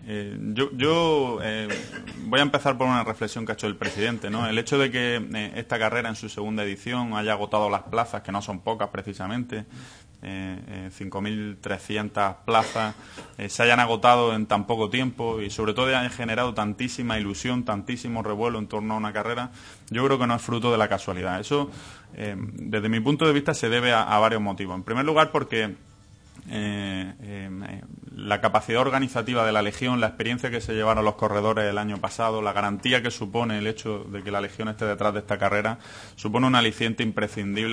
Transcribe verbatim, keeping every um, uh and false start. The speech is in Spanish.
Eh, yo yo eh, voy a empezar por una reflexión que ha hecho el presidente, ¿no? El hecho de que eh, esta carrera en su segunda edición haya agotado las plazas, que no son pocas precisamente, eh, eh, cinco mil trescientas plazas, eh, se hayan agotado en tan poco tiempo y sobre todo hayan generado tantísima ilusión, tantísimo revuelo en torno a una carrera, yo creo que no es fruto de la casualidad. Eso, eh, desde mi punto de vista, se debe a, a varios motivos. En primer lugar, porque Eh, eh, la capacidad organizativa de la Legión, la experiencia que se llevaron los corredores el año pasado, la garantía que supone el hecho de que la Legión esté detrás de esta carrera, supone un aliciente imprescindible